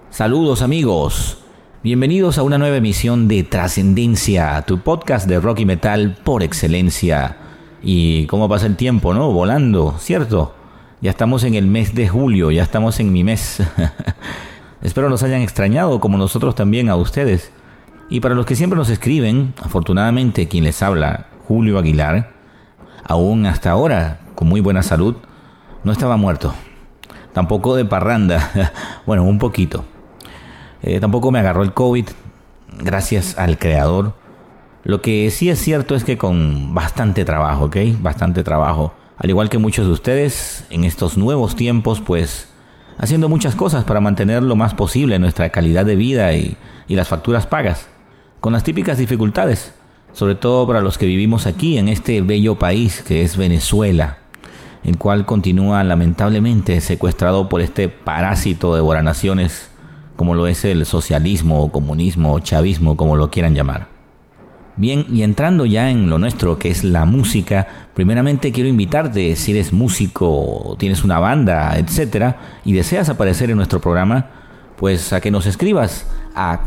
Saludos amigos, bienvenidos a una nueva emisión de Trascendencia, tu podcast de rock y metal por excelencia. Y cómo pasa el tiempo, ¿no? Volando, ¿cierto? Ya estamos en el mes de julio, ya estamos en mi mes. Espero nos hayan extrañado como nosotros también a ustedes. Y para los que siempre nos escriben, afortunadamente quien les habla, Julio Aguilar, aún hasta ahora con muy buena salud, no estaba muerto. Tampoco de parranda, bueno, un poquito. Tampoco me agarró el COVID, gracias al creador. Lo que sí es cierto es que con bastante trabajo, ¿ok? Bastante trabajo. Al igual que muchos de ustedes, en estos nuevos tiempos, pues, haciendo muchas cosas para mantener lo más posible nuestra calidad de vida y las facturas pagas. Con las típicas dificultades, sobre todo para los que vivimos aquí en este bello país que es Venezuela, el cual continúa lamentablemente secuestrado por este parásito devoranaciones, como lo es el socialismo, o comunismo, o chavismo, como lo quieran llamar. Bien, y entrando ya en lo nuestro, que es la música, primeramente quiero invitarte, si eres músico, tienes una banda, etcétera, y deseas aparecer en nuestro programa, pues a que nos escribas a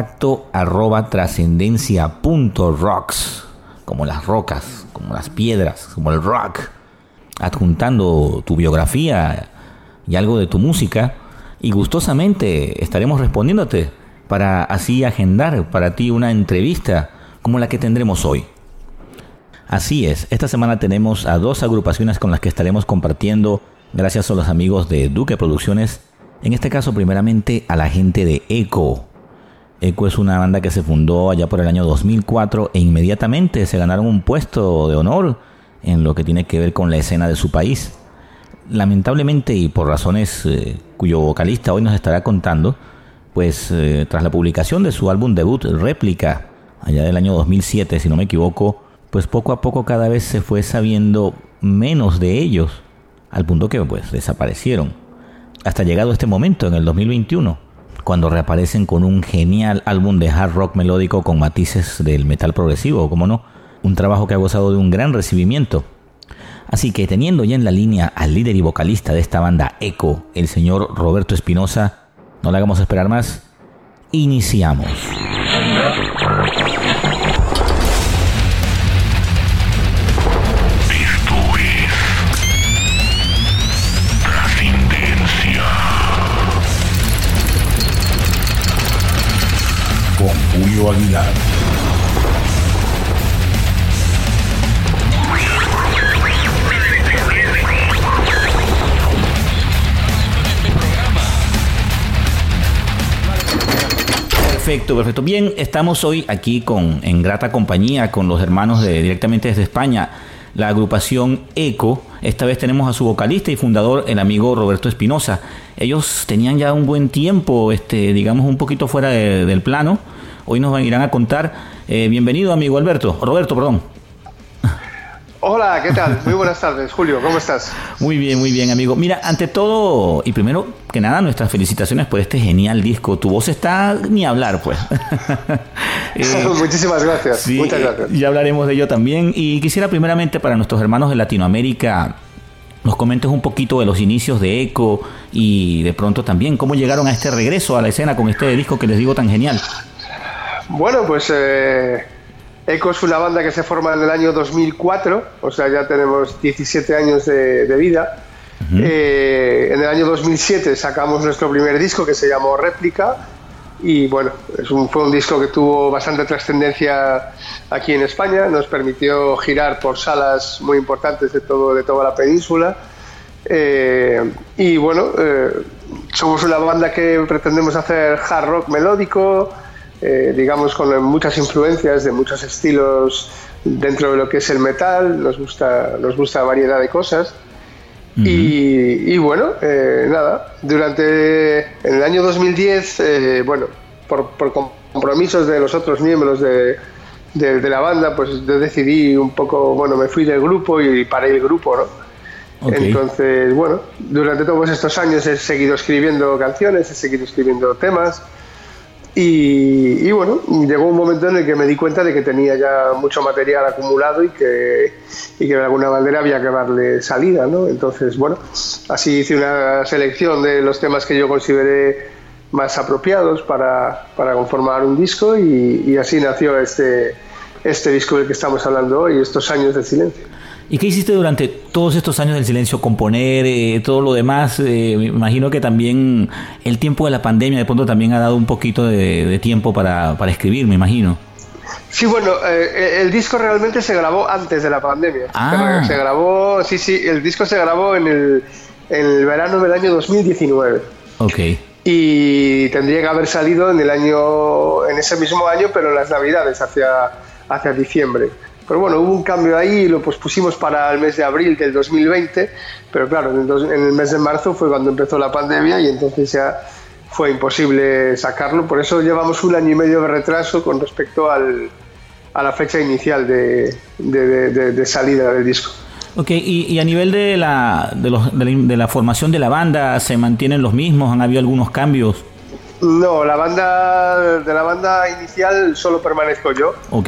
contacto@trascendencia.rocks, como las rocas, como las piedras, como el rock, adjuntando tu biografía y algo de tu música, y gustosamente estaremos respondiéndote para así agendar para ti una entrevista como la que tendremos hoy. Así es, esta semana tenemos a dos agrupaciones con las que estaremos compartiendo gracias a los amigos de Duque Producciones. En este caso, primeramente, a la gente de Echo. Echo es una banda que se fundó allá por el año 2004 e inmediatamente se ganaron un puesto de honor en lo que tiene que ver con la escena de su país. Lamentablemente, y por razones cuyo vocalista hoy nos estará contando, pues tras la publicación de su álbum debut Réplica, allá del año 2007, si no me equivoco, pues poco a poco cada vez se fue sabiendo menos de ellos, al punto que pues desaparecieron. Hasta llegado este momento, en el 2021, cuando reaparecen con un genial álbum de hard rock melódico con matices del metal progresivo, ¿cómo no? Un trabajo que ha gozado de un gran recibimiento. Así que teniendo ya en la línea al líder y vocalista de esta banda Echo, el señor Roberto Espinosa, no le hagamos esperar más, iniciamos. Esto es Trascendencia con Julio Aguilar. Perfecto. Bien, estamos hoy aquí en grata compañía con los hermanos directamente desde España, la agrupación Echo. Esta vez tenemos a su vocalista y fundador, el amigo Roberto Espinosa. Ellos tenían ya un buen tiempo, digamos un poquito fuera del plano. Hoy nos irán a contar. Bienvenido, amigo Roberto, perdón. Hola, ¿qué tal? Muy buenas tardes, Julio, ¿cómo estás? Muy bien, amigo. Mira, ante todo y primero que nada, nuestras felicitaciones por este genial disco. Tu voz está ni hablar, pues. Muchísimas gracias, sí, muchas gracias. Ya hablaremos de ello también. Y quisiera primeramente para nuestros hermanos de Latinoamérica nos comentes un poquito de los inicios de Echo y de pronto también cómo llegaron a este regreso a la escena con este disco que les digo tan genial. Bueno, pues Echo es una banda que se forma en el año 2004, o sea, ya tenemos 17 años de vida. Uh-huh. En el año 2007 sacamos nuestro primer disco que se llamó Réplica y bueno, fue un disco que tuvo bastante trascendencia aquí en España, nos permitió girar por salas muy importantes de toda la península y bueno, somos una banda que pretendemos hacer hard rock melódico, digamos con muchas influencias de muchos estilos dentro de lo que es el metal, nos gusta variedad de cosas. Uh-huh. Y bueno, nada, en el año 2010, bueno, por compromisos de los otros miembros de la banda, pues yo decidí un poco, bueno, me fui del grupo y paré el grupo, ¿no? Okay. Entonces, bueno, durante todos estos años he seguido escribiendo canciones, he seguido escribiendo temas. Y bueno, llegó un momento en el que me di cuenta de que tenía ya mucho material acumulado y que de alguna manera había que darle salida, ¿no? Entonces, bueno, así hice una selección de los temas que yo consideré más apropiados para conformar un disco y así nació este disco del que estamos hablando hoy, estos años de silencio. ¿Y qué hiciste durante todos estos años del silencio? Componer, todo lo demás. Me imagino que también el tiempo de la pandemia de pronto también ha dado un poquito de tiempo para escribir, me imagino. Sí, bueno, el disco realmente se grabó antes de la pandemia. Se grabó, el disco se grabó en el verano del año 2019. Ok. Y tendría que haber salido en ese mismo año, pero en las Navidades, hacia diciembre. Pero bueno, hubo un cambio ahí y lo pospusimos para el mes de abril del 2020, pero claro, en el mes de marzo fue cuando empezó la pandemia y entonces ya fue imposible sacarlo. Por eso llevamos 1 año y medio de retraso con respecto a la fecha inicial de salida del disco. Ok, y a nivel de la formación de la banda, ¿se mantienen los mismos? ¿Han habido algunos cambios? No, de la banda inicial solo permanezco yo. Ok.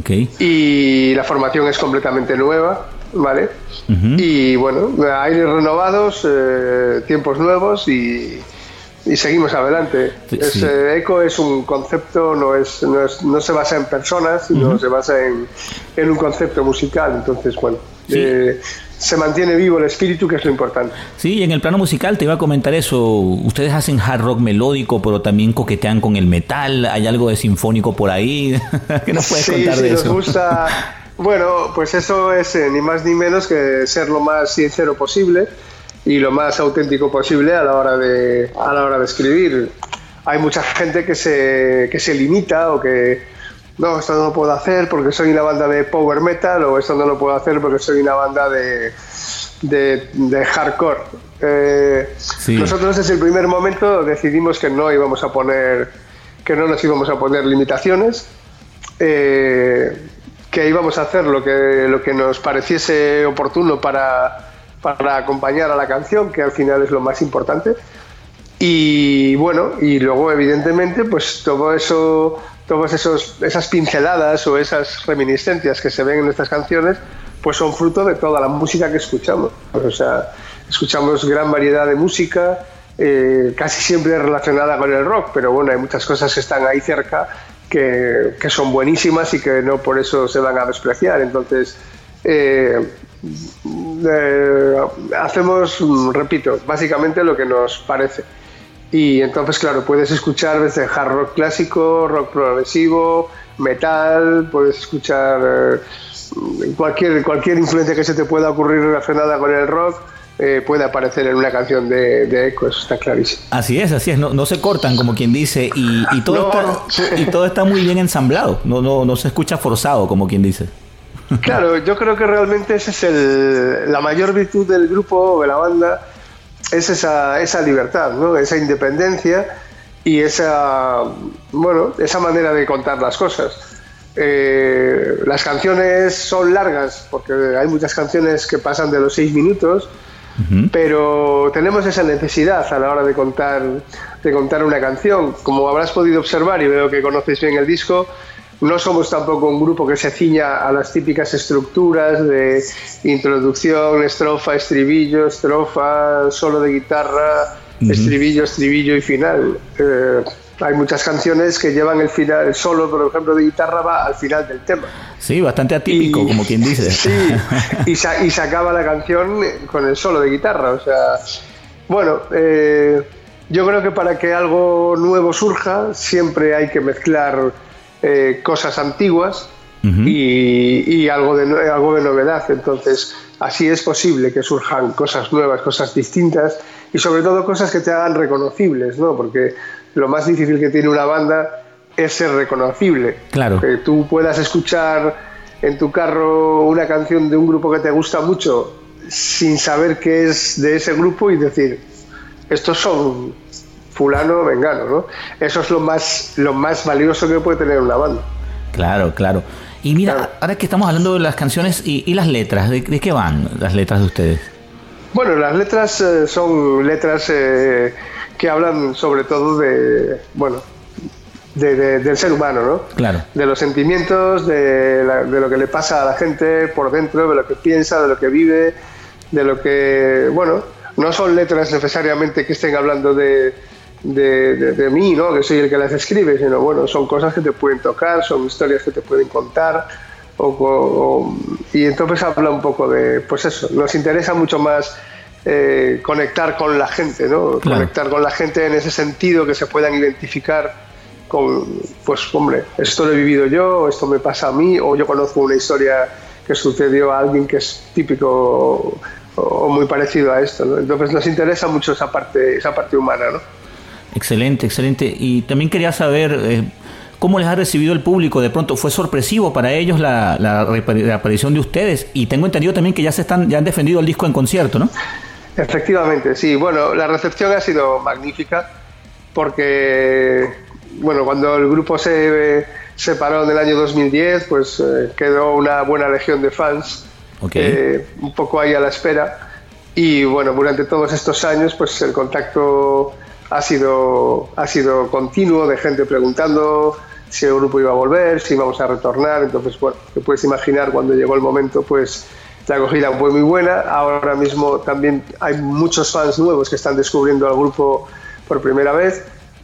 Y la formación es completamente nueva, ¿vale? Uh-huh. Y bueno, aires renovados, tiempos nuevos y seguimos adelante. Sí. Eco es un concepto, no se basa en personas, sino uh-huh. se basa en un concepto musical. Entonces, bueno, sí. Se mantiene vivo el espíritu, que es lo importante. Sí, y en el plano musical te iba a comentar eso. Ustedes hacen hard rock melódico, pero también coquetean con el metal. ¿Hay algo de sinfónico por ahí? ¿Qué nos puedes contar de eso? Sí, nos gusta. Bueno, pues eso es ni más ni menos que ser lo más sincero posible y lo más auténtico posible a la hora de escribir. Hay mucha gente que se limita o que no, esto no lo puedo hacer porque soy una banda de power metal, o esto no lo puedo hacer porque soy una banda de hardcore. Sí. Nosotros desde el primer momento decidimos que no nos íbamos a poner limitaciones, que íbamos a hacer lo que nos pareciese oportuno para acompañar a la canción, que al final es lo más importante. Y bueno, y luego evidentemente pues todas esas pinceladas o esas reminiscencias que se ven en estas canciones pues son fruto de toda la música que escuchamos. O sea, escuchamos gran variedad de música, casi siempre relacionada con el rock, pero bueno, hay muchas cosas que están ahí cerca que son buenísimas y que no por eso se van a despreciar. Entonces hacemos, repito, básicamente lo que nos parece. Y entonces, claro, puedes escuchar desde hard rock clásico, rock progresivo, metal, puedes escuchar cualquier influencia que se te pueda ocurrir relacionada con el rock, puede aparecer en una canción de Eco, eso está clarísimo. Así es, no se cortan, como quien dice, y todo está muy bien ensamblado, no se escucha forzado, como quien dice. Claro, yo creo que realmente esa es la mayor virtud del grupo o de la banda, es esa libertad, ¿no? Esa independencia y esa manera de contar las cosas. Las canciones son largas porque hay muchas canciones que pasan de los 6 minutos, uh-huh. pero tenemos esa necesidad a la hora de contar una canción. Como habrás podido observar, y veo que conoces bien el disco, no somos tampoco un grupo que se ciña a las típicas estructuras de introducción, estrofa, estribillo, estrofa, solo de guitarra, uh-huh. estribillo y final. Hay muchas canciones que llevan el solo, por ejemplo, de guitarra va al final del tema. Sí, bastante atípico, como quien dice. Sí, y se acaba la canción con el solo de guitarra. O sea, bueno, yo creo que para que algo nuevo surja siempre hay que mezclar cosas antiguas uh-huh. y algo de novedad. Entonces así es posible que surjan cosas nuevas, cosas distintas y sobre todo cosas que te hagan reconocibles, ¿no? Porque lo más difícil que tiene una banda es ser reconocible. Claro. Que tú puedas escuchar en tu carro una canción de un grupo que te gusta mucho sin saber que es de ese grupo y decir, estos son fulano, vengano, ¿no? Eso es lo más valioso que puede tener una banda. Claro. Y mira, ahora que estamos hablando de las canciones y las letras, ¿de qué van las letras de ustedes? Bueno, las letras son letras que hablan sobre todo del ser humano, ¿no? Claro. De los sentimientos, de lo que le pasa a la gente por dentro, de lo que piensa, de lo que vive, de lo que... Bueno, no son letras necesariamente que estén hablando de de mí, ¿no? Que soy el que las escribe, sino bueno, son cosas que te pueden tocar, son historias que te pueden contar, y entonces habla un poco de, pues eso, nos interesa mucho más conectar con la gente, ¿no? Claro. Conectar con la gente en ese sentido, que se puedan identificar con, pues hombre, esto lo he vivido yo, esto me pasa a mí, o yo conozco una historia que sucedió a alguien que es típico o muy parecido a esto, ¿no? Entonces nos interesa mucho esa parte humana, ¿no? Excelente, excelente. Y también quería saber cómo les ha recibido el público. De pronto fue sorpresivo para ellos la aparición de ustedes, y tengo entendido también que ya han defendido el disco en concierto, ¿no? Efectivamente, sí. Bueno, la recepción ha sido magnífica porque, bueno, cuando el grupo se separó en el año 2010, pues quedó una buena legión de fans, Okay. Un poco ahí a la espera. Y bueno, durante todos estos años, pues el contacto ha sido continuo, de gente preguntando si el grupo iba a volver, si íbamos a retornar. Entonces, bueno, te puedes imaginar, cuando llegó el momento, pues la acogida fue muy buena. Ahora mismo también hay muchos fans nuevos que están descubriendo al grupo por primera vez.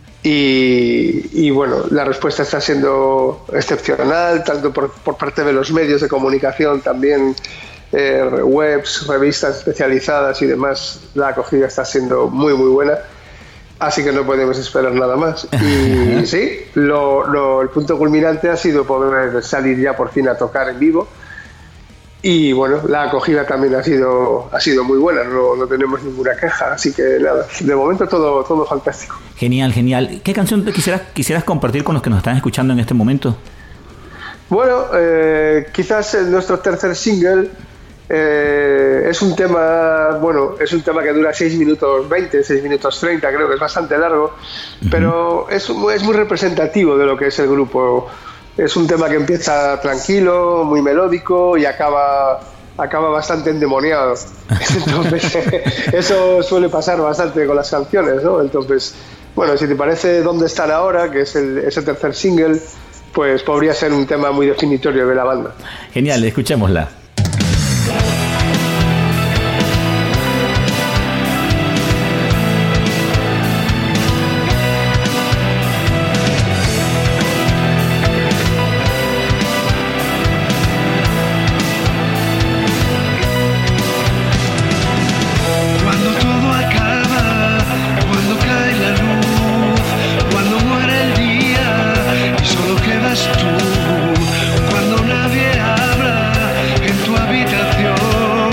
Y bueno, la respuesta está siendo excepcional, tanto por parte de los medios de comunicación, también webs, revistas especializadas y demás. La acogida está siendo muy, muy buena. Así que no podemos esperar nada más. Y sí, el punto culminante ha sido poder salir ya por fin a tocar en vivo. Y bueno, la acogida también ha sido muy buena, no tenemos ninguna queja. Así que nada, de momento todo fantástico. Genial, genial. ¿Qué canción quisieras compartir con los que nos están escuchando en este momento? Bueno, quizás nuestro tercer single es un tema que dura 6 minutos 20, 6 minutos 30, creo que es bastante largo, pero es muy representativo de lo que es el grupo. Es un tema que empieza tranquilo, muy melódico, y acaba bastante endemoniado. Entonces, eso suele pasar bastante con las canciones, ¿no? Entonces, bueno, si te parece ¿Dónde están ahora?, que es ese tercer single, pues podría ser un tema muy definitorio de la banda. Genial, escuchémosla. Cuando nadie habla en tu habitación,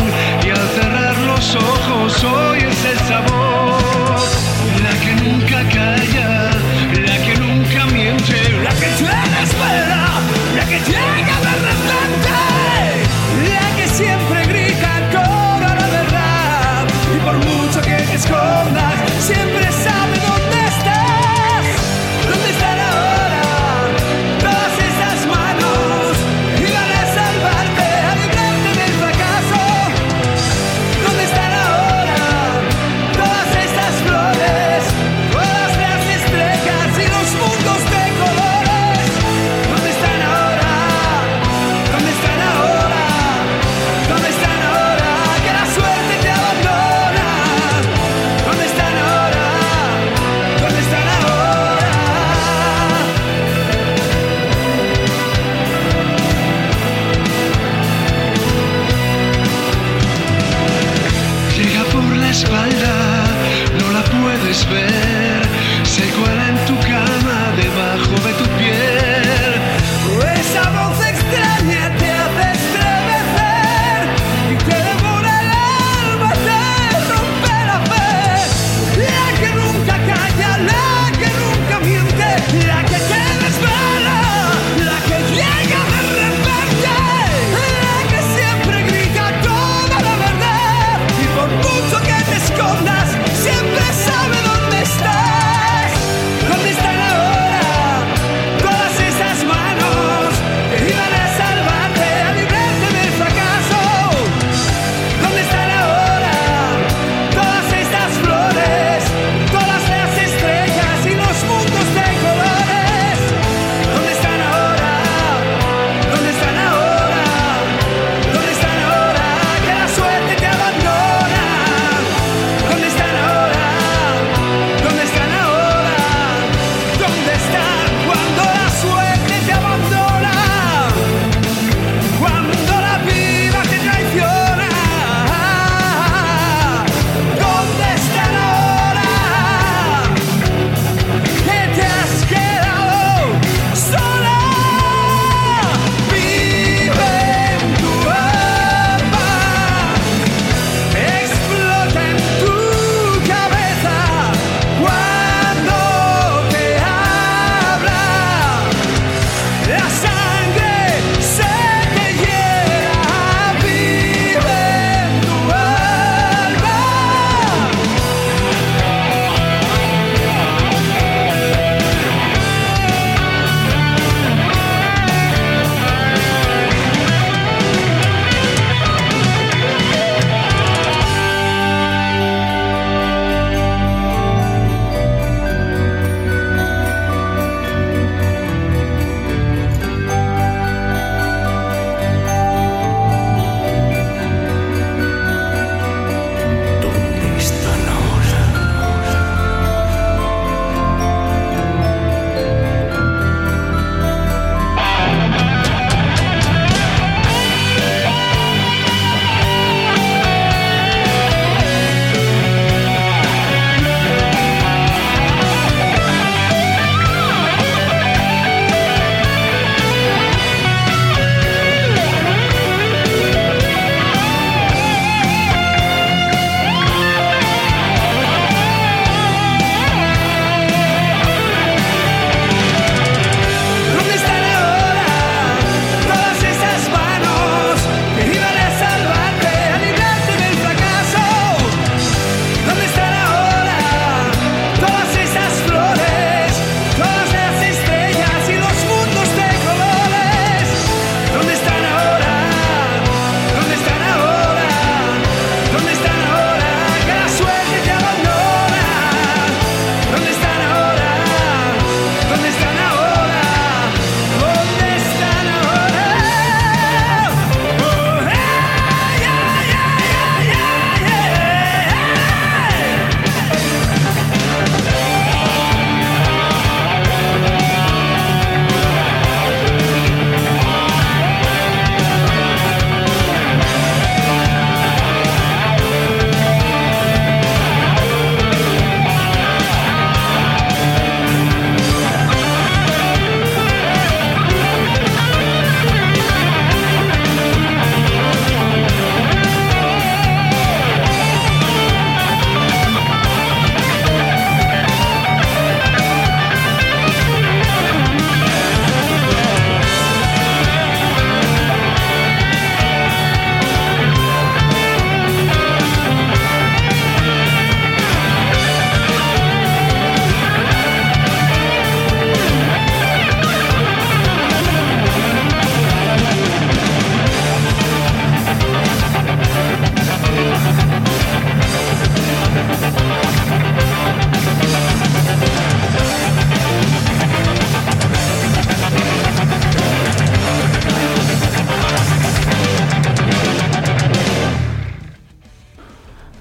¿Dónde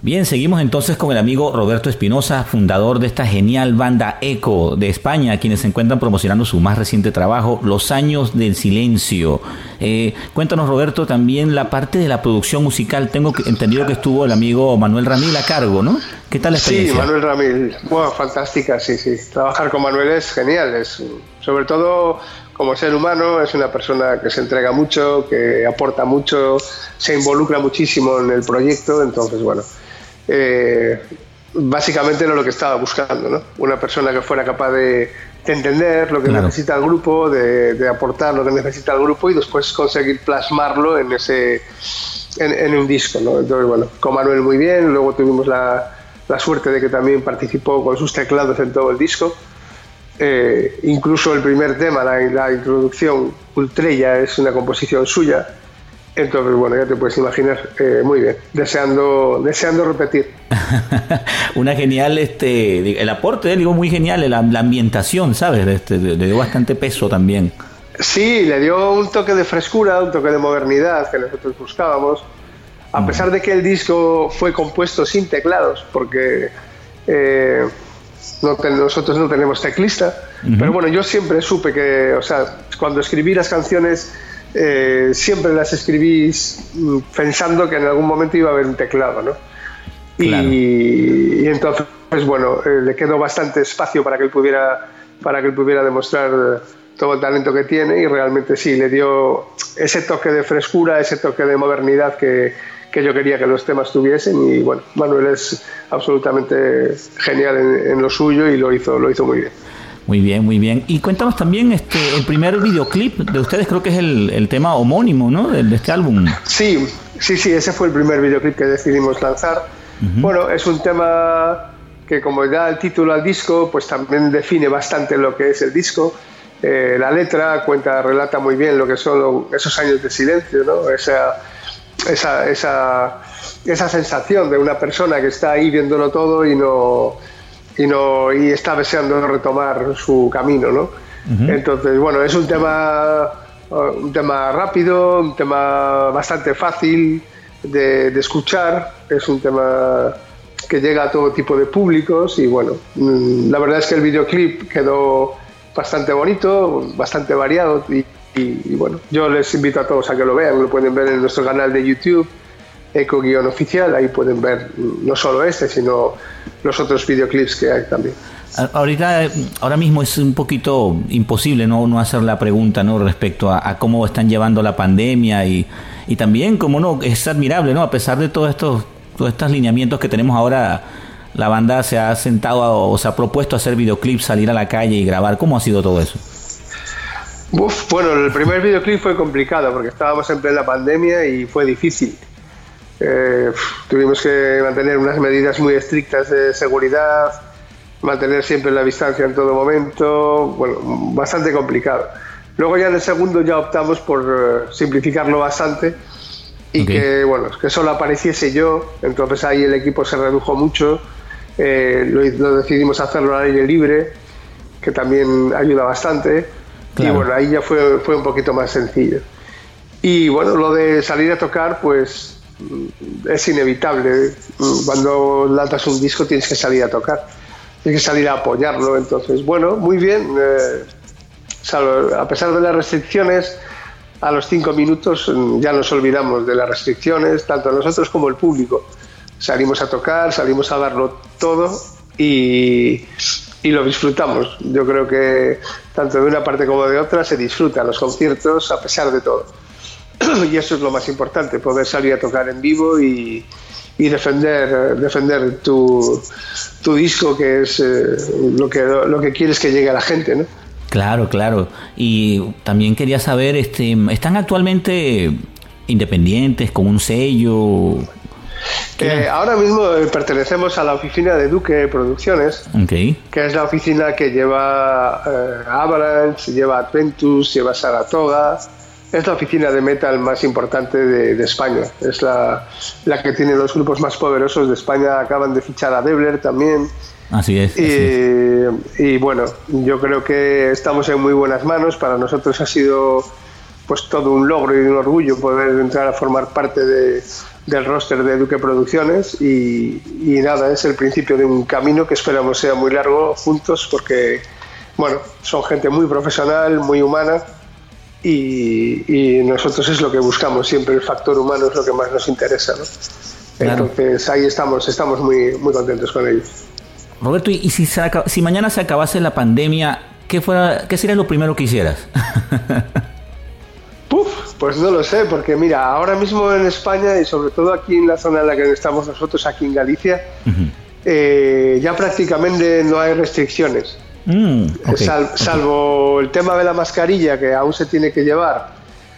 Bien, seguimos entonces con el amigo Roberto Espinosa, fundador de esta genial banda Eco de España, quienes se encuentran promocionando su más reciente trabajo, Los Años del Silencio. Cuéntanos, Roberto, también la parte de la producción musical. Tengo entendido que estuvo el amigo Manuel Ramil a cargo, ¿no? ¿Qué tal la experiencia? Sí, Manuel Ramil, bueno, fantástica, sí. Trabajar con Manuel es genial, sobre todo como ser humano, es una persona que se entrega mucho, que aporta mucho, se involucra muchísimo en el proyecto, entonces, bueno, básicamente era lo que estaba buscando, ¿no? Una persona que fuera capaz de entender lo que necesita el grupo, de aportar lo que necesita el grupo y después conseguir plasmarlo en un disco, ¿no? Entonces, bueno, con Manuel muy bien, luego tuvimos la suerte de que también participó con sus teclados en todo el disco. Incluso el primer tema, la introducción, Ultrella, es una composición suya. Entonces, bueno, ya te puedes imaginar, muy bien, deseando repetir. Una genial, el aporte, digo, muy genial, la ambientación, ¿sabes? Le dio bastante peso también. Sí, le dio un toque de frescura, un toque de modernidad que nosotros buscábamos, a pesar de que el disco fue compuesto sin teclados, porque nosotros no tenemos teclista, pero bueno, yo siempre supe que, o sea, cuando escribí las canciones, siempre las escribí pensando que en algún momento iba a haber un teclado, ¿no? Claro. Y entonces, bueno, le quedó bastante espacio para que él pudiera demostrar todo el talento que tiene, y realmente sí, le dio ese toque de frescura, ese toque de modernidad que yo quería que los temas tuviesen. Y bueno, Manuel es absolutamente genial en lo suyo y lo hizo muy bien. Muy bien, muy bien. Y cuéntanos también el primer videoclip de ustedes, creo que es el tema homónimo, ¿no? De este álbum. Sí, ese fue el primer videoclip que decidimos lanzar. Bueno, es un tema que, como da el título al disco, pues también define bastante lo que es el disco. La letra relata muy bien lo que son esos años de silencio, ¿no? Esa sensación de una persona que está ahí viéndolo todo y está deseando retomar su camino, ¿no? Entonces, bueno, es un tema rápido, un tema bastante fácil de escuchar, es un tema que llega a todo tipo de públicos y bueno, la verdad es que el videoclip quedó bastante bonito, bastante variado y bueno, yo les invito a todos a que lo vean, lo pueden ver en nuestro canal de YouTube, Eco-oficial, ahí pueden ver no solo sino los otros videoclips que hay también. Ahora mismo es un poquito imposible no hacer la pregunta, ¿no? Respecto a cómo están llevando la pandemia y también, como no, es admirable, ¿no? A pesar de todos estos lineamientos que tenemos ahora, la banda se ha sentado o se ha propuesto hacer videoclips, salir a la calle y grabar. ¿Cómo ha sido todo eso? Bueno, el primer videoclip fue complicado porque estábamos en plena pandemia y fue difícil. Tuvimos que mantener unas medidas muy estrictas de seguridad, mantener siempre la distancia en todo momento, bueno, bastante complicado. Luego ya en el segundo ya optamos por simplificarlo bastante y que solo apareciese yo, entonces ahí el equipo se redujo mucho, lo decidimos hacerlo al aire libre, que también ayuda bastante, claro. Y bueno, ahí ya fue un poquito más sencillo. Y bueno, lo de salir a tocar, pues es inevitable. Cuando lanzas un disco tienes que salir a tocar, tienes que salir a apoyarlo. Entonces, bueno, muy bien. A pesar de las restricciones, a los 5 minutos ya nos olvidamos de las restricciones, tanto nosotros como el público. Salimos a tocar, salimos a darlo todo y lo disfrutamos. Yo creo que tanto de una parte como de otra se disfrutan los conciertos a pesar de todo. Y eso es lo más importante, poder salir a tocar en vivo y defender tu disco, que es lo que quieres que llegue a la gente, ¿no? Claro. Y también quería saber, ¿están actualmente independientes, con un sello? Ahora mismo pertenecemos a la oficina de Duque Producciones, que es la oficina que lleva Avalanche, lleva Adventus, lleva Saratoga. Es la oficina de metal más importante de España. Es la que tiene los grupos más poderosos de España. Acaban de fichar a Debler también. Así es. Y bueno, yo creo que estamos en muy buenas manos. Para nosotros ha sido pues todo un logro y un orgullo poder entrar a formar parte de del roster de Duque Producciones y nada, es el principio de un camino que esperamos sea muy largo juntos porque, bueno, son gente muy profesional, muy humana y nosotros es lo que buscamos siempre, el factor humano es lo que más nos interesa, ¿no? Claro. Entonces ahí estamos muy, muy contentos con ellos. Roberto, y si mañana se acabase la pandemia, ¿qué sería lo primero que hicieras? Pues no lo sé, porque mira, ahora mismo en España y sobre todo aquí en la zona en la que estamos nosotros, aquí en Galicia, ya prácticamente no hay restricciones. Okay. Salvo el tema de la mascarilla que aún se tiene que llevar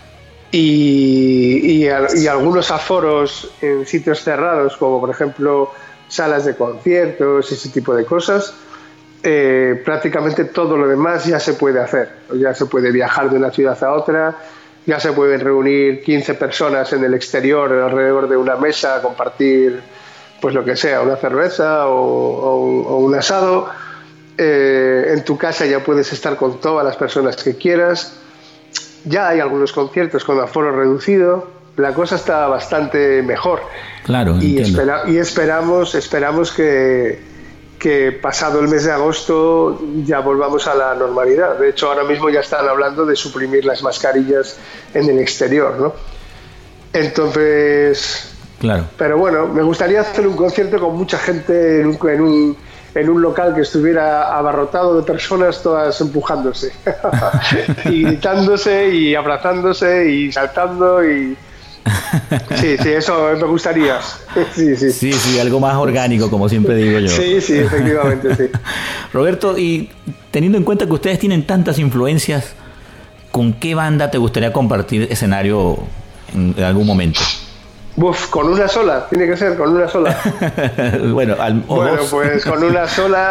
y algunos aforos en sitios cerrados, como por ejemplo salas de conciertos, ese tipo de cosas. Prácticamente todo lo demás ya se puede hacer, ya se puede viajar de una ciudad a otra, ya se pueden reunir 15 personas en el exterior alrededor de una mesa, compartir pues lo que sea, una cerveza o un asado. En tu casa ya puedes estar con todas las personas que quieras, ya hay algunos conciertos con aforo reducido, la cosa está bastante mejor. Claro, y esperamos que pasado el mes de agosto ya volvamos a la normalidad. De hecho, ahora mismo ya están hablando de suprimir las mascarillas en el exterior, ¿no? Entonces, claro. Pero bueno, me gustaría hacer un concierto con mucha gente en un local que estuviera abarrotado de personas todas empujándose y gritándose y abrazándose y saltando y... Sí, eso me gustaría. Sí, algo más orgánico, como siempre digo yo. Sí, efectivamente, sí. Roberto, y teniendo en cuenta que ustedes tienen tantas influencias, ¿con qué banda te gustaría compartir escenario en algún momento? Con una sola, tiene que ser con una sola. Bueno, pues con una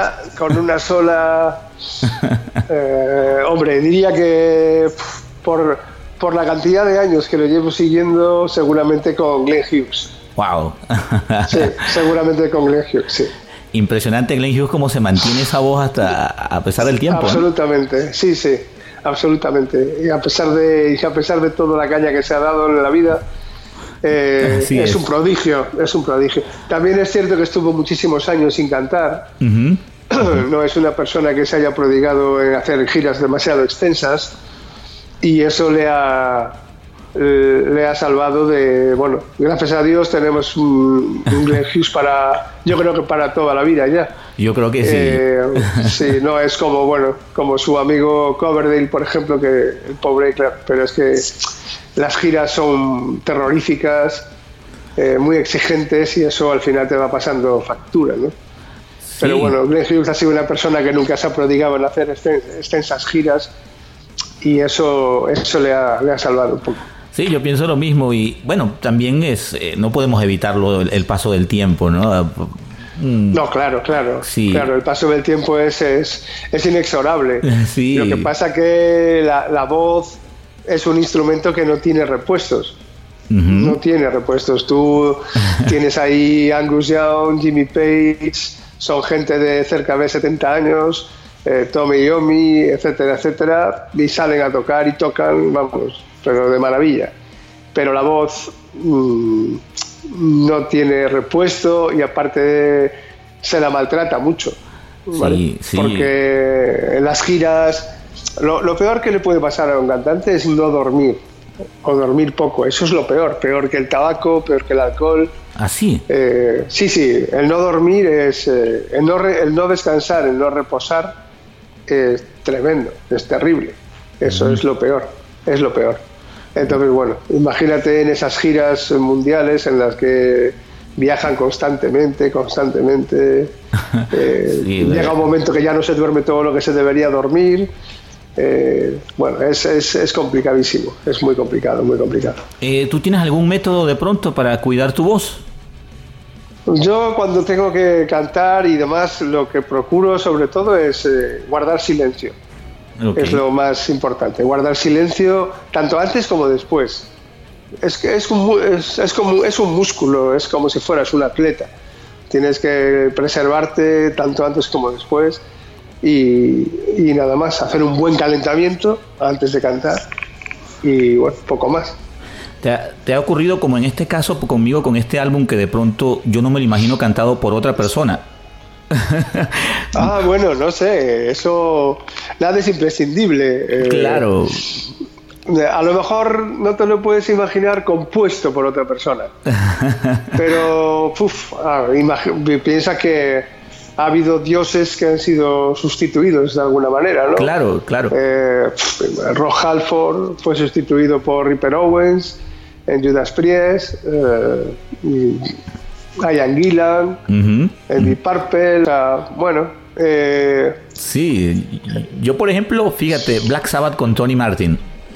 sola. Hombre, diría que por la cantidad de años que lo llevo siguiendo, seguramente con Glenn Hughes. Wow. Sí, seguramente con Glenn Hughes, sí. Impresionante Glenn Hughes, cómo se mantiene esa voz a pesar del tiempo. Absolutamente, ¿no? Sí, absolutamente. Y a pesar de toda la caña que se ha dado en la vida, es un prodigio. También es cierto que estuvo muchísimos años sin cantar. No es una persona que se haya prodigado en hacer giras demasiado extensas. Y eso le ha salvado de... Bueno, gracias a Dios tenemos un Glenn Hughes yo creo que para toda la vida ya. Yo creo que sí. Sí, no es como su amigo Coverdale, por ejemplo, que el pobre, claro, pero es que las giras son terroríficas, muy exigentes y eso al final te va pasando factura, ¿no? Sí. Pero bueno, Glenn Hughes ha sido una persona que nunca se ha prodigado en hacer extensas giras. Y eso le ha salvado un poco. Sí, yo pienso lo mismo y bueno, también no podemos evitarlo el paso del tiempo, ¿no? No, claro. Sí. Claro, el paso del tiempo es inexorable. Sí. Lo que pasa que la voz es un instrumento que no tiene repuestos. No tiene repuestos. Tú tienes ahí Angus Young, Jimmy Page, son gente de cerca de 70 años. Tommy Iommi, etcétera, y salen a tocar y tocan, vamos, pero de maravilla. Pero la voz no tiene repuesto y aparte se la maltrata mucho, ¿vale? Sí. Porque en las giras lo peor que le puede pasar a un cantante es no dormir o dormir poco. Eso es lo peor que el tabaco, peor que el alcohol. ¿Ah, sí? Sí, el no dormir es el no descansar, el no reposar. Es tremendo, es terrible. Eso es lo peor. Entonces, bueno, imagínate en esas giras mundiales en las que viajan constantemente. Sí, llega un momento que ya no se duerme todo lo que se debería dormir. Bueno, es complicadísimo, es muy complicado. ¿Tú tienes algún método de pronto para cuidar tu voz? Yo cuando tengo que cantar y demás, lo que procuro sobre todo es guardar silencio. Okay. Es lo más importante, guardar silencio tanto antes como después. Es un músculo, es como si fueras un atleta. Tienes que preservarte tanto antes como después y nada más, hacer un buen calentamiento antes de cantar y bueno, poco más. ¿Te ha ocurrido como en este caso conmigo con este álbum que de pronto yo no me lo imagino cantado por otra persona? Bueno, no sé, eso nada es imprescindible. Claro. A lo mejor no te lo puedes imaginar compuesto por otra persona, pero piensa que ha habido dioses que han sido sustituidos de alguna manera, ¿no? Claro. Rob Halford fue sustituido por Ripper Owens en Judas Priest, Ian Gillan, en Deep Purple, sí, yo por ejemplo, fíjate, Black Sabbath con Tony Martin.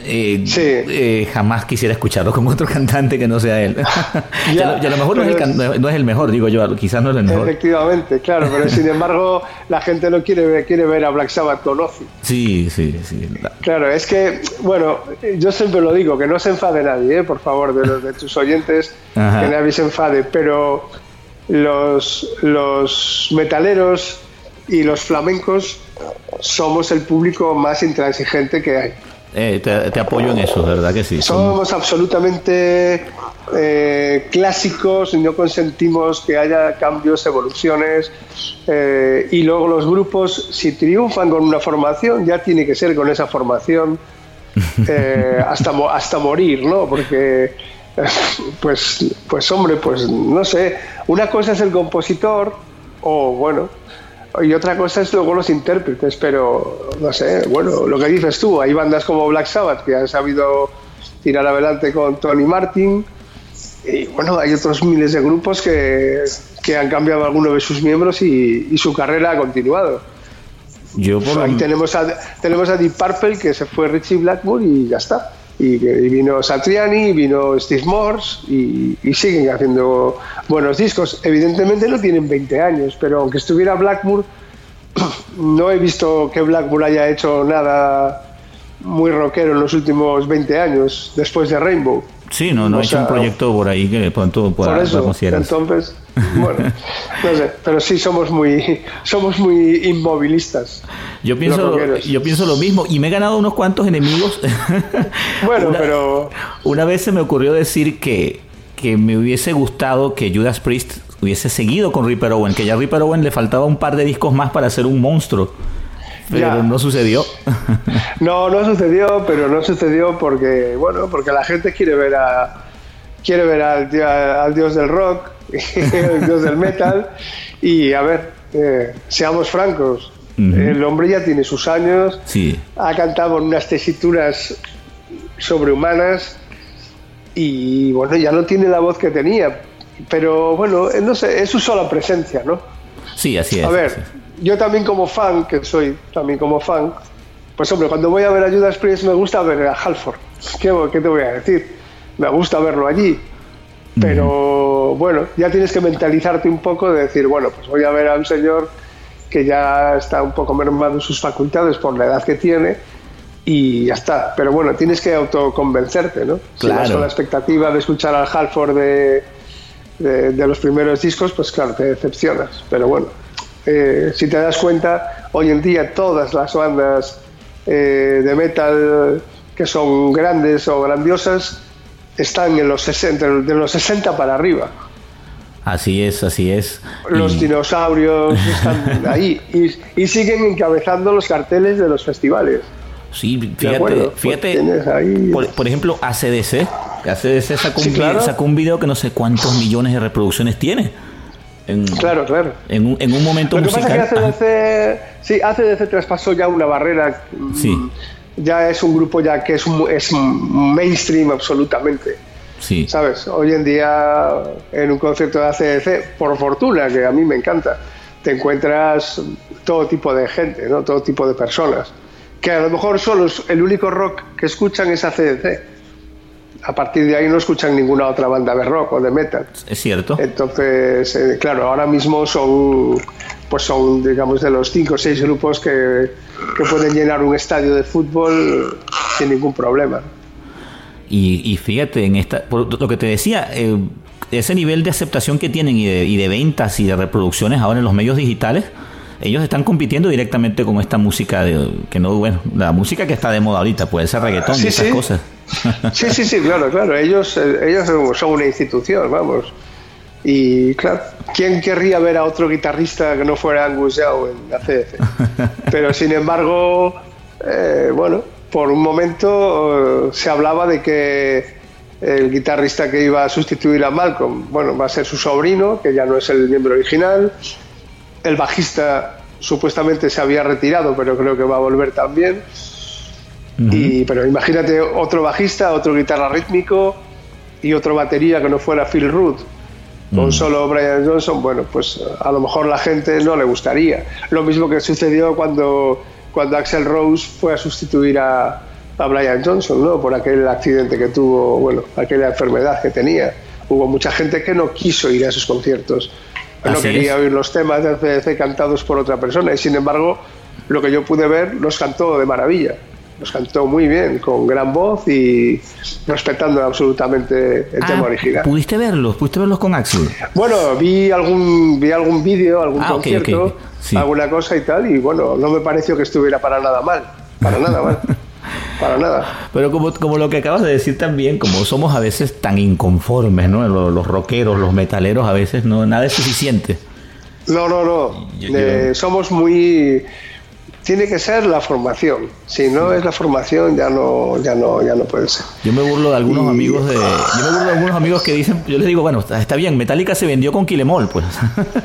Jamás quisiera escucharlo con otro cantante que no sea él. Y a lo mejor no es el mejor, digo yo, quizás no es el mejor. Efectivamente, claro, pero sin embargo la gente no quiere ver a Black Sabbath con Ozzy. Sí. Claro, es que, bueno, yo siempre lo digo, que no se enfade nadie, por favor, de tus oyentes, Ajá. que nadie se enfade, pero los metaleros y los flamencos somos el público más intransigente que hay. Te apoyo en eso, ¿verdad que sí? Somos absolutamente clásicos y no consentimos que haya cambios, evoluciones, y luego los grupos, si triunfan con una formación, ya tiene que ser con esa formación hasta morir, ¿no? Porque pues hombre, pues no sé, una cosa es el compositor y otra cosa es luego los intérpretes, pero no sé, bueno, lo que dices tú, hay bandas como Black Sabbath que han sabido tirar adelante con Tony Martin, y bueno, hay otros miles de grupos que han cambiado alguno de sus miembros y su carrera ha continuado. Ahí tenemos a Deep Purple, que se fue Richie Blackmore y ya está. Y vino Satriani, vino Steve Morse y siguen haciendo buenos discos. Evidentemente no tienen 20 años, pero aunque estuviera Blackmore, no he visto que Blackmore haya hecho nada muy rockero en los últimos 20 años después de Rainbow. Sí, no ha hecho un proyecto por ahí que de pronto pueda considerar. Entonces, bueno, no sé, pero sí somos muy inmovilistas. Yo pienso lo mismo y me he ganado unos cuantos enemigos. Bueno, pero una vez se me ocurrió decir que me hubiese gustado que Judas Priest hubiese seguido con Ripper Owen, que ya a Ripper Owen le faltaba un par de discos más para ser un monstruo. Pero no sucedió. No sucedió, pero no sucedió porque la gente quiere ver al dios del rock, el dios del metal, y a ver, seamos francos, el hombre ya tiene sus años, sí. Ha cantado en unas tesituras sobrehumanas y bueno, ya no tiene la voz que tenía, pero bueno, no sé, es su sola presencia, ¿no? Sí, así es. A ver, yo también como fan, pues hombre, cuando voy a ver a Judas Priest me gusta ver a Halford. ¿Qué te voy a decir? Me gusta verlo allí. Pero bueno, ya tienes que mentalizarte un poco de decir, bueno, pues voy a ver a un señor que ya está un poco mermado en sus facultades por la edad que tiene y ya está. Pero bueno, tienes que autoconvencerte, ¿no? Claro. Si vas con la expectativa de escuchar al Halford de los primeros discos, pues claro, te decepcionas. Pero bueno, si te das cuenta, hoy en día todas las bandas de metal que son grandes o grandiosas están en los 60, de los 60 para arriba. Así es. Los dinosaurios están ahí y siguen encabezando los carteles de los festivales. Sí, fíjate ahí... por ejemplo, AC/DC sacó un video que no sé cuántos millones de reproducciones tiene. Claro. En un momento musical. Lo que pasa es que AC/DC traspasó ya una barrera. Sí. Ya es un grupo ya que es mainstream absolutamente. Sí. ¿Sabes? Hoy en día en un concierto de AC/DC, por fortuna, que a mí me encanta, te encuentras todo tipo de gente, ¿no? Todo tipo de personas. Que a lo mejor solo el único rock que escuchan es AC/DC. A partir de ahí no escuchan ninguna otra banda de rock o de metal. Es cierto. Entonces, claro, ahora mismo son, digamos, de los 5 o 6 grupos que pueden llenar un estadio de fútbol sin ningún problema. Y fíjate, por lo que te decía, ese nivel de aceptación que tienen y de ventas y de reproducciones ahora en los medios digitales, ellos están compitiendo directamente con esta música la música que está de moda ahorita, puede ser reggaetón y esas cosas. Sí, claro. Ellos son una institución, vamos. Y claro, ¿quién querría ver a otro guitarrista que no fuera Angus Young en AC/DC? Pero sin embargo, bueno, por un momento se hablaba de que el guitarrista que iba a sustituir a Malcolm, bueno, va a ser su sobrino, que ya no es el miembro original. El bajista supuestamente se había retirado, pero creo que va a volver también. Pero imagínate otro bajista, otro guitarra rítmico y otro batería que no fuera Phil Rudd, con solo Brian Johnson. Bueno, pues a lo mejor la gente no le gustaría. Lo mismo que sucedió cuando Axl Rose fue a sustituir a Brian Johnson, ¿no? Por aquel accidente que tuvo, bueno, aquella enfermedad que tenía. Hubo mucha gente que no quiso ir a esos conciertos, no quería oír los temas de AC/DC cantados por otra persona, y sin embargo lo que yo pude ver los cantó de maravilla, los cantó muy bien, con gran voz y respetando absolutamente el tema original. ¿Pudiste verlos con Axl? Bueno, vi algún vídeo, algún concierto, okay. Sí. Alguna cosa y tal, y bueno, no me pareció que estuviera para nada mal. Para nada. Pero como lo que acabas de decir también, como somos a veces tan inconformes, ¿no? Los rockeros, los metaleros, a veces nada es suficiente. No. Somos muy... Tiene que ser la formación. Si no es la formación, ya no puede ser. Yo me burlo de algunos amigos que dicen, yo les digo, bueno, está bien, Metallica se vendió con Kill 'Em All, pues.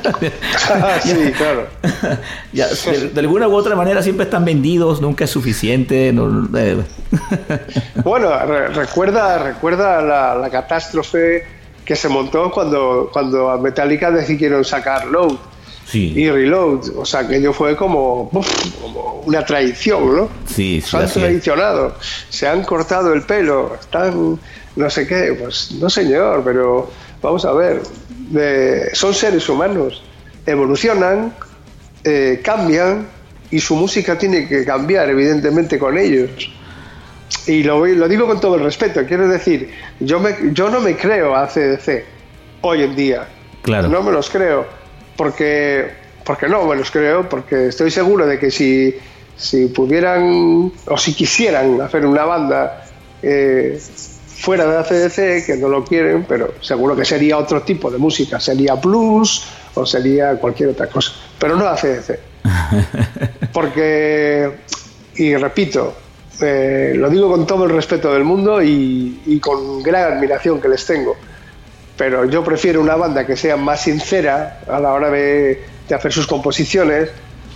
Sí, claro. Ya, de alguna u otra manera siempre están vendidos, nunca es suficiente. Bueno, recuerda la catástrofe que se montó cuando a Metallica decidieron sacar Load. Sí. Y Reload, o sea, aquello fue como una traición, ¿no? Sí, se han traicionado, se han cortado el pelo, están no sé qué, pues no señor, pero vamos a ver, son seres humanos, evolucionan, cambian, y su música tiene que cambiar evidentemente con ellos. Y lo digo con todo el respeto, quiero decir, yo no me creo a AC/DC hoy en día, claro. No me los creo. Porque no me los creo, porque estoy seguro de que si pudieran o si quisieran hacer una banda fuera de AC/DC, que no lo quieren, pero seguro que sería otro tipo de música, sería blues o sería cualquier otra cosa, pero no AC/DC. Porque, y repito, lo digo con todo el respeto del mundo y con gran admiración que les tengo, pero yo prefiero una banda que sea más sincera a la hora de hacer sus composiciones.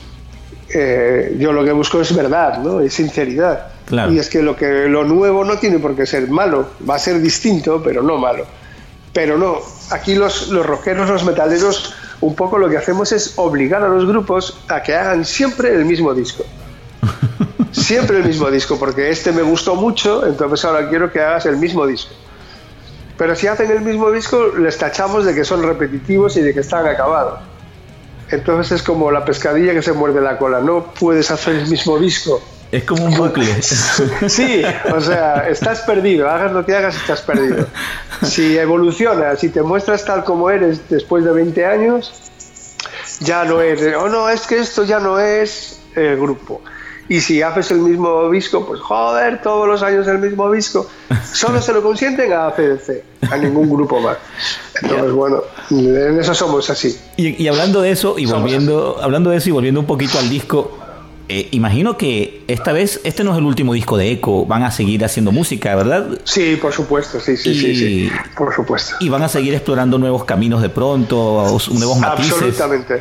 Yo lo que busco es verdad, ¿no? Es sinceridad. Claro. Y es que lo nuevo no tiene por qué ser malo, va a ser distinto, pero no malo. Pero no, aquí los rockeros, los metaleros, un poco lo que hacemos es obligar a los grupos a que hagan siempre el mismo disco. Siempre el mismo disco, porque este me gustó mucho, entonces ahora quiero que hagas el mismo disco. Pero si hacen el mismo disco, les tachamos de que son repetitivos y de que están acabados. Entonces es como la pescadilla que se muerde la cola. No puedes hacer el mismo disco. Es como un bucle. Sí, o sea, estás perdido. Hagas lo que hagas, estás perdido. Si evolucionas, si te muestras tal como eres después de 20 años, ya no eres... no, es que esto ya no es el grupo. Y si haces el mismo disco, pues joder, todos los años el mismo disco. Solo se lo consienten a AC/DC, a ningún grupo más. Entonces, bueno, en eso somos así. Y hablando de eso y volviendo un poquito al disco, imagino que esta vez este no es el último disco de Echo, van a seguir haciendo música, ¿verdad? Sí, por supuesto, sí, por supuesto. Y van a seguir explorando nuevos caminos de pronto, nuevos matices.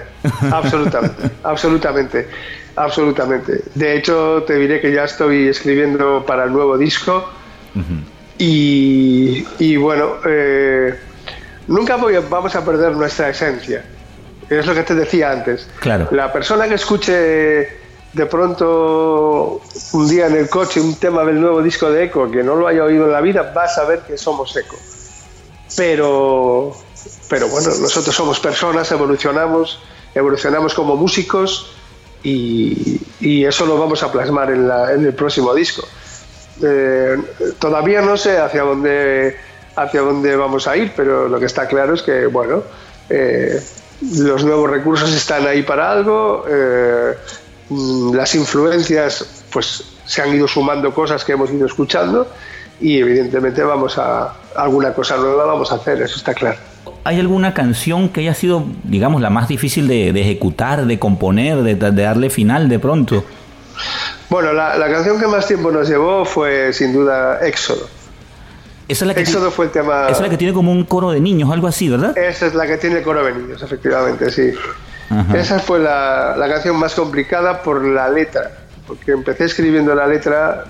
Absolutamente. De hecho, te diré que ya estoy escribiendo para el nuevo disco. Y bueno, nunca vamos a perder nuestra esencia. Es lo que te decía antes. Claro. La persona que escuche de pronto un día en el coche un tema del nuevo disco de Echo, que no lo haya oído en la vida, va a saber que somos Echo. Pero bueno, nosotros somos personas, evolucionamos como músicos. Y eso lo vamos a plasmar en el próximo disco. Todavía no sé hacia dónde vamos a ir, pero lo que está claro es que bueno, los nuevos recursos están ahí para algo. Las influencias, pues se han ido sumando cosas que hemos ido escuchando y evidentemente alguna cosa nueva vamos a hacer, eso está claro. ¿Hay alguna canción que haya sido, digamos, la más difícil de ejecutar, de componer, de darle final de pronto? Bueno, la canción que más tiempo nos llevó fue sin duda Éxodo. Éxodo fue el tema... Esa es la que tiene como un coro de niños, algo así, ¿verdad? Esa es la que tiene el coro de niños, efectivamente, sí. Ajá. Esa fue la canción más complicada por la letra, porque empecé escribiendo la letra,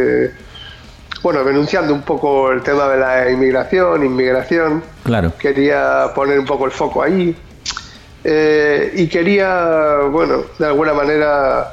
denunciando un poco el tema de la inmigración. Claro. Quería poner un poco el foco ahí y quería, de alguna manera...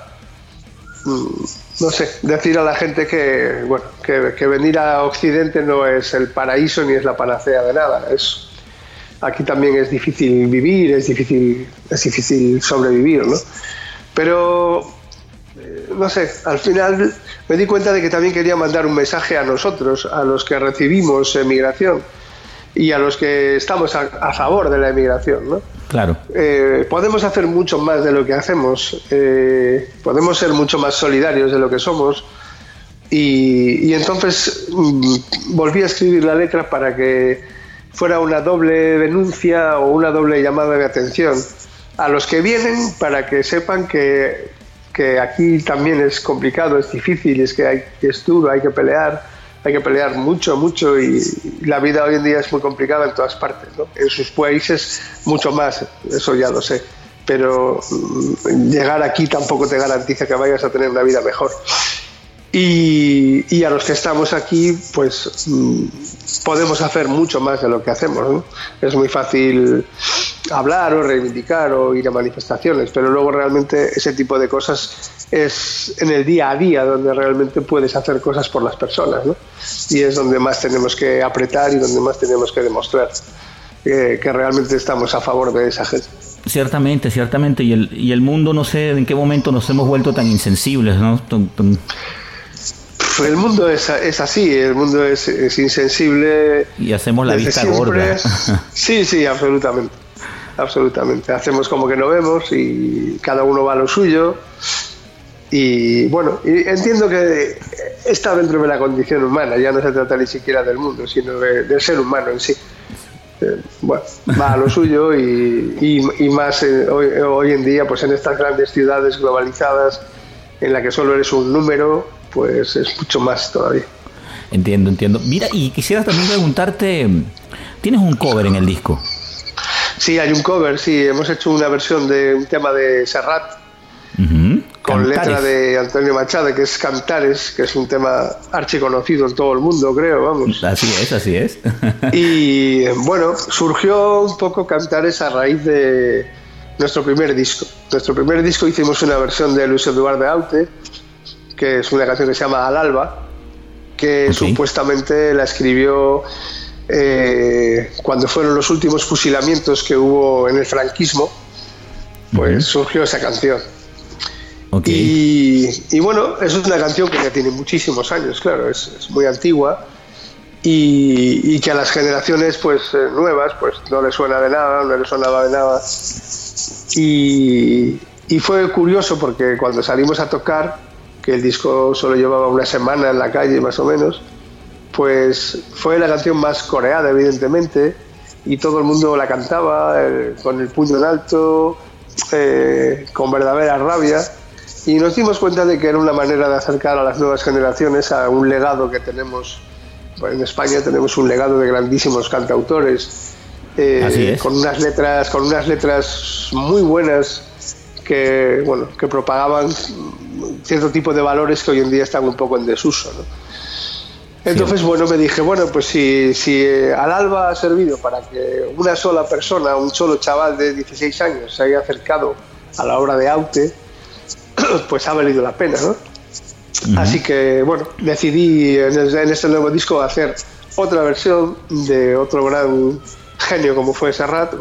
no sé, decir a la gente que venir a Occidente no es el paraíso ni es la panacea de nada. Aquí también es difícil vivir, es difícil sobrevivir, ¿no? Pero, no sé, al final me di cuenta de que también quería mandar un mensaje a nosotros, a los que recibimos emigración y a los que estamos a favor de la emigración, ¿no? Claro. Podemos hacer mucho más de lo que hacemos, podemos ser mucho más solidarios de lo que somos y entonces volví a escribir la letra para que fuera una doble denuncia o una doble llamada de atención a los que vienen para que sepan que aquí también es complicado, es difícil, es duro, hay que pelear mucho y la vida hoy en día es muy complicada en todas partes, ¿no? En sus países mucho más, eso ya lo sé, pero llegar aquí tampoco te garantiza que vayas a tener una vida mejor. Y a los que estamos aquí, pues podemos hacer mucho más de lo que hacemos, ¿no? Es muy fácil hablar o reivindicar o ir a manifestaciones, pero luego realmente ese tipo de cosas es en el día a día donde realmente puedes hacer cosas por las personas, ¿no? Y es donde más tenemos que apretar y donde más tenemos que demostrar que realmente estamos a favor de esa gente. Ciertamente. Y el mundo, no sé en qué momento nos hemos vuelto tan insensibles, ¿no? El mundo es así, el mundo es insensible. Y hacemos la vista gorda. Sí, absolutamente. Hacemos como que no vemos y cada uno va a lo suyo. Y entiendo que está dentro de la condición humana, ya no se trata ni siquiera del mundo, sino del ser humano en sí. Va a lo suyo y más hoy en día, pues en estas grandes ciudades globalizadas, en la que solo eres un número, pues es mucho más todavía. Entiendo. Mira, y quisiera también preguntarte, ¿tienes un cover en el disco? Sí, hay un cover, sí. Hemos hecho una versión de un tema de Serrat, con letra de Antonio Machado, que es Cantares, que es un tema archiconocido en todo el mundo, creo, vamos. Así es. Y surgió un poco Cantares a raíz de nuestro primer disco. Nuestro primer disco hicimos una versión de Luis Eduardo Aute, que es una canción que se llama Al Alba, que supuestamente la escribió cuando fueron los últimos fusilamientos que hubo en el franquismo, pues surgió esa canción. Y es una canción que ya tiene muchísimos años, claro, es muy antigua y que a las generaciones nuevas pues no les suena de nada, no les sonaba de nada. Y fue curioso porque cuando salimos a tocar, que el disco solo llevaba una semana en la calle más o menos, pues fue la canción más coreada evidentemente y todo el mundo la cantaba con el puño en alto, con verdadera rabia, y nos dimos cuenta de que era una manera de acercar a las nuevas generaciones a un legado que tenemos. En España tenemos un legado de grandísimos cantautores, con unas letras muy buenas que propagaban cierto tipo de valores que hoy en día están un poco en desuso, ¿no? Entonces, me dije, pues si Al Alba ha servido para que una sola persona, un solo chaval de 16 años se haya acercado a la obra de Aute, pues ha valido la pena, ¿no? Así que, decidí en este nuevo disco hacer otra versión de otro gran genio como es Serrat,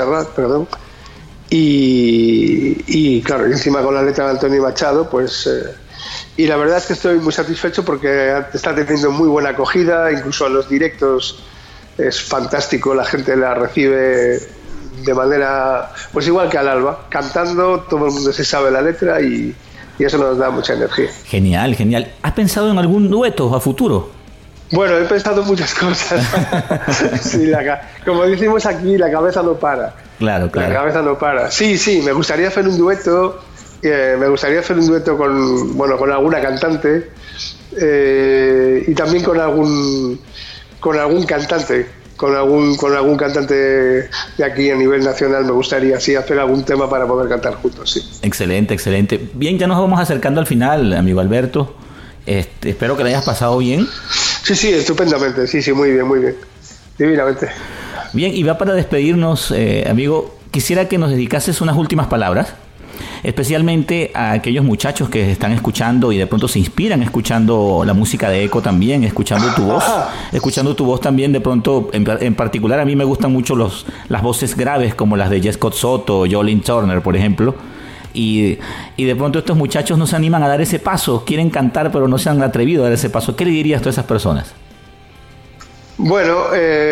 y claro, encima con la letra de Antonio Machado, y la verdad es que estoy muy satisfecho porque está teniendo muy buena acogida, incluso en los directos es fantástico, la gente la recibe de manera, pues igual que Al Alba, cantando, todo el mundo se sabe la letra y eso nos da mucha energía. Genial. ¿Has pensado en algún dueto a futuro? Bueno, he pensado muchas cosas. Sí, como decimos aquí, la cabeza no para. Claro, claro. La cabeza no para. Sí, me gustaría hacer un dueto. Me gustaría hacer un dueto con alguna cantante y también con algún cantante. Con algún cantante de aquí a nivel nacional me gustaría así hacer algún tema para poder cantar juntos, sí. Excelente, excelente. Bien, ya nos vamos acercando al final, amigo Alberto. Espero que lo hayas pasado bien. Sí, estupendamente, sí, muy bien, divinamente. Bien, y va para despedirnos, amigo, quisiera que nos dedicases unas últimas palabras, especialmente a aquellos muchachos que están escuchando y de pronto se inspiran escuchando la música de Eco también, escuchando tu voz también de pronto, en particular a mí me gustan mucho las voces graves como las de Jess Scott Soto o Jolene Turner, por ejemplo, y de pronto estos muchachos no se animan a dar ese paso, quieren cantar pero no se han atrevido a dar ese paso. ¿Qué le dirías tú a esas personas? Bueno,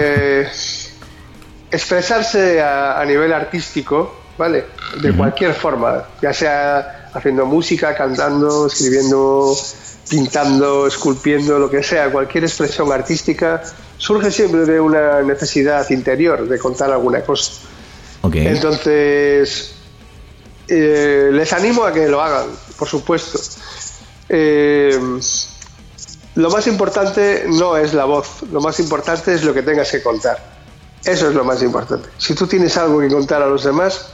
expresarse a nivel artístico, ¿vale? De cualquier forma, ya sea haciendo música, cantando, escribiendo, pintando, esculpiendo, lo que sea, cualquier expresión artística surge siempre de una necesidad interior de contar alguna cosa. Okay. Entonces, les animo a que lo hagan, por supuesto. Lo más importante no es la voz, lo más importante es lo que tengas que contar. Eso es lo más importante. Si tú tienes algo que contar a los demás,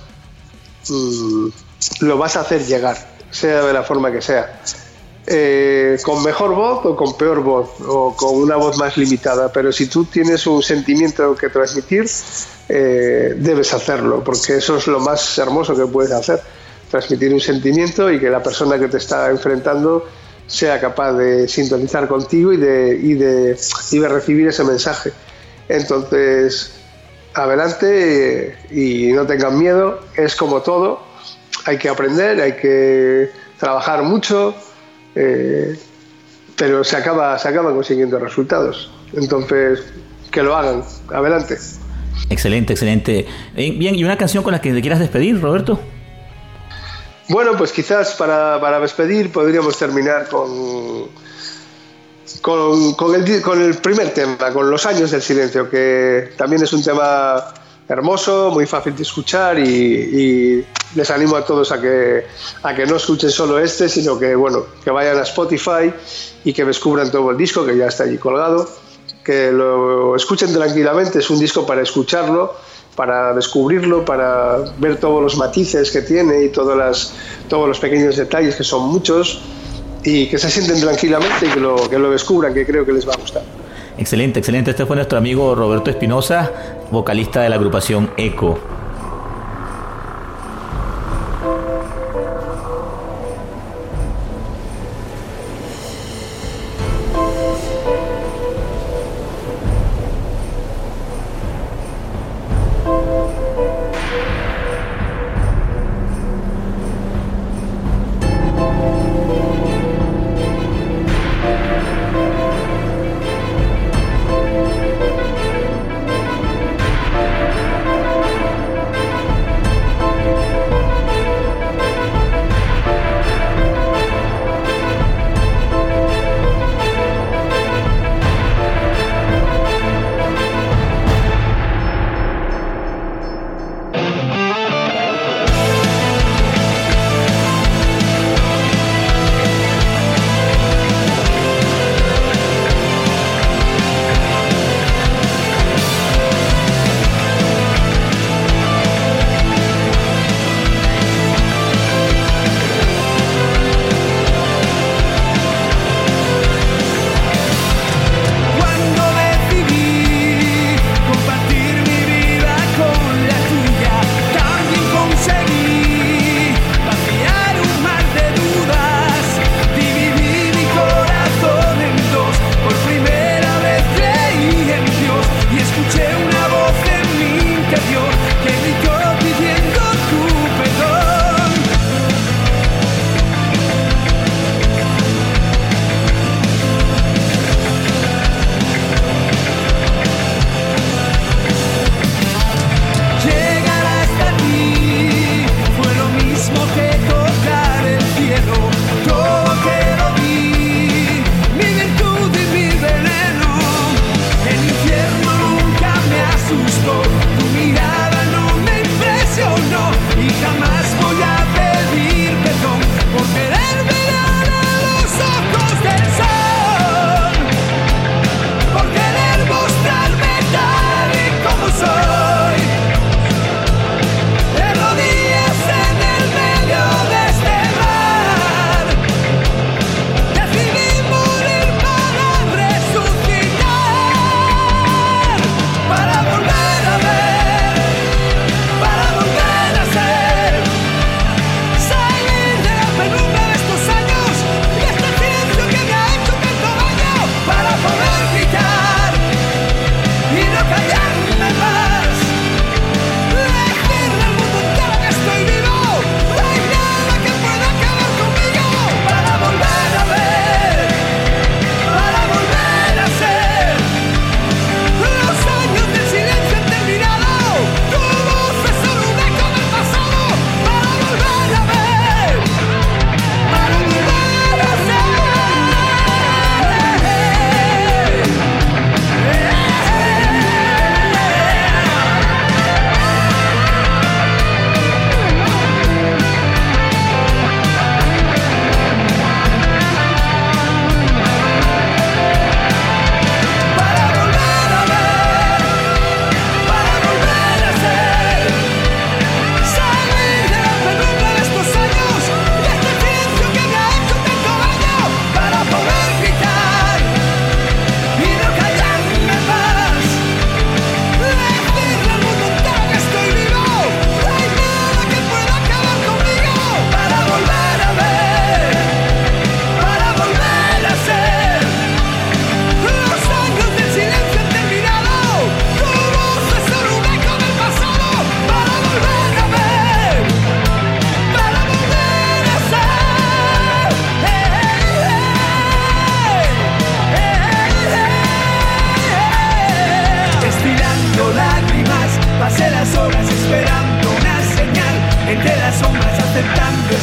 lo vas a hacer llegar, sea de la forma que sea. Con mejor voz o con peor voz, o con una voz más limitada. Pero si tú tienes un sentimiento que transmitir, debes hacerlo, porque eso es lo más hermoso que puedes hacer. Transmitir un sentimiento y que la persona que te está enfrentando sea capaz de sintonizar contigo y de recibir ese mensaje. Entonces, adelante y no tengan miedo, es como todo, hay que aprender, hay que trabajar mucho, pero se acaban consiguiendo resultados. Entonces, que lo hagan, adelante. Excelente, excelente. Bien, ¿y una canción con la que te quieras despedir, Roberto? Bueno, pues quizás para despedir podríamos terminar con el primer tema, con Los años del silencio, que también es un tema hermoso, muy fácil de escuchar y les animo a todos a que no escuchen solo sino que vayan a Spotify y que descubran todo el disco, que ya está allí colgado, que lo escuchen tranquilamente. Es un disco para escucharlo, para descubrirlo, para ver todos los matices que tiene y todos los pequeños detalles, que son muchos, y que se sienten tranquilamente y que lo descubran, que creo que les va a gustar. Excelente, excelente. Este fue nuestro amigo Roberto Espinosa, vocalista de la agrupación Eco.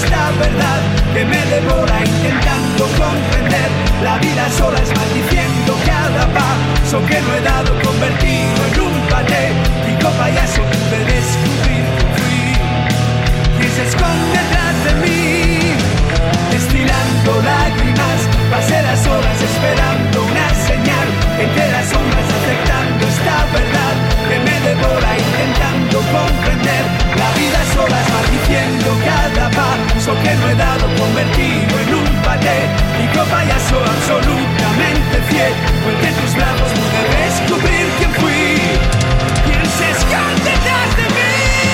esta verdad que me devora intentando comprender. La vida sola es maldiciendo cada paso que no he dado, convertido en un patético payaso. Pude descubrir que fui quien se esconde detrás de mí, destilando lágrimas. Pasé las horas esperando una señal, entre las sombras aceptando esta verdad que me devora intentando comprender. La vida sola es maldiciendo cada paso que no he dado, convertido en un patético payaso absolutamente fiel. Entre tus brazos pude descubrir quién fui, quién se esconde detrás de mí.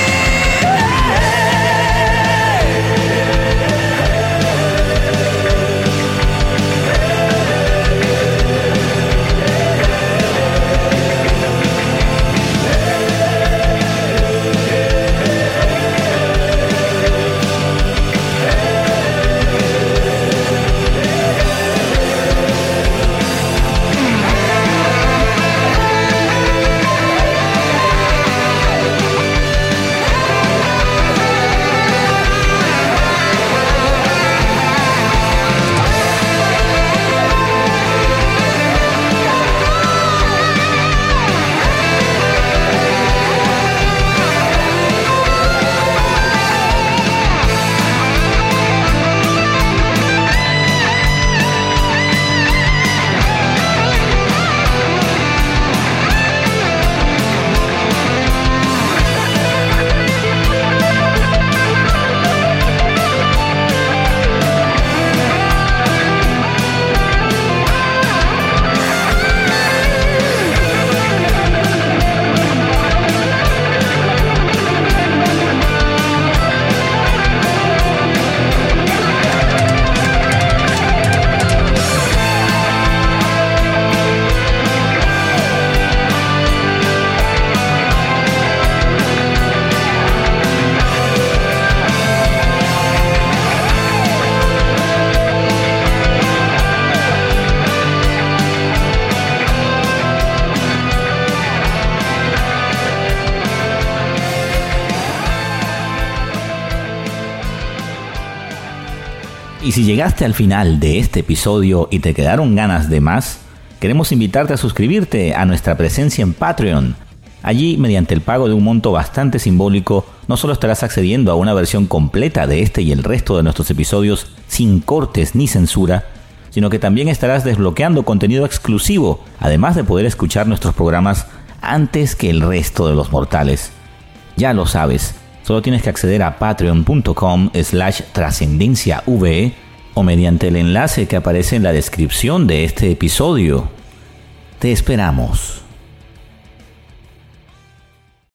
Y si llegaste al final de este episodio y te quedaron ganas de más, queremos invitarte a suscribirte a nuestra presencia en Patreon. Allí, mediante el pago de un monto bastante simbólico, no solo estarás accediendo a una versión completa de este y el resto de nuestros episodios sin cortes ni censura, sino que también estarás desbloqueando contenido exclusivo, además de poder escuchar nuestros programas antes que el resto de los mortales. Ya lo sabes, solo tienes que acceder a patreon.com/trascendenciave o mediante el enlace que aparece en la descripción de este episodio. Te esperamos.